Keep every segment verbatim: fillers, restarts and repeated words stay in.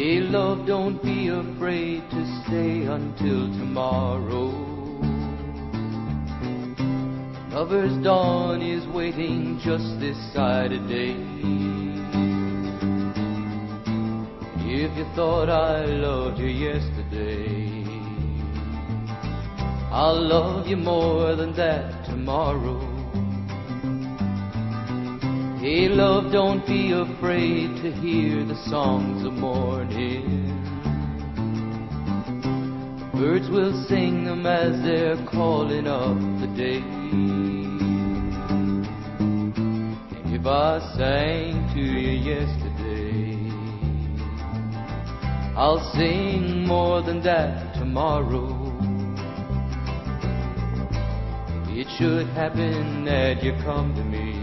Hey love, don't be afraid to stay until tomorrow. Lover's dawn is waiting just this side of day. If you thought I loved you yesterday, I'll love you more than that tomorrow. Hey love, don't be afraid to hear the songs of morning. Birds will sing them as they're calling up the day. And if I sang to you yesterday, I'll sing more than that tomorrow. It should happen that you come to me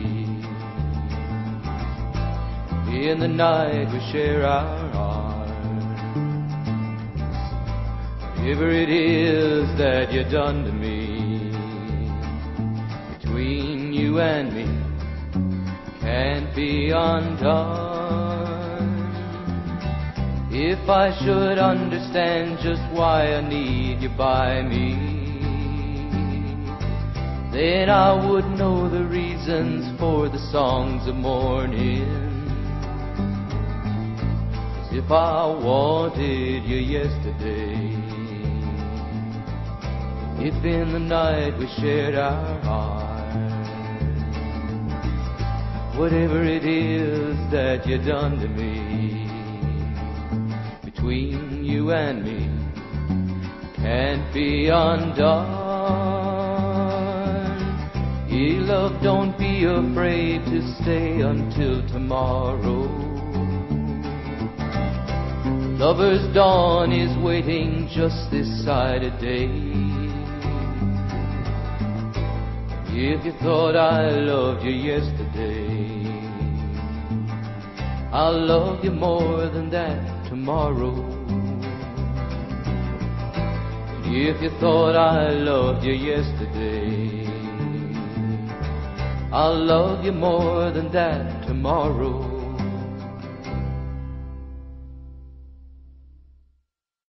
in the night we share our arms. Whatever it is that you've done to me, between you and me, can't be undone. If I should understand just why I need you by me, then I would know the reasons for the songs of morning. If I wanted you yesterday, if in the night we shared our hearts, whatever it is that you've done to me, between you and me, can't be undone. Hey love, don't be afraid to stay until tomorrow. Lover's dawn is waiting just this side of day. If you thought I loved you yesterday, I'll love you more than that tomorrow. If you thought I loved you yesterday, I'll love you more than that tomorrow.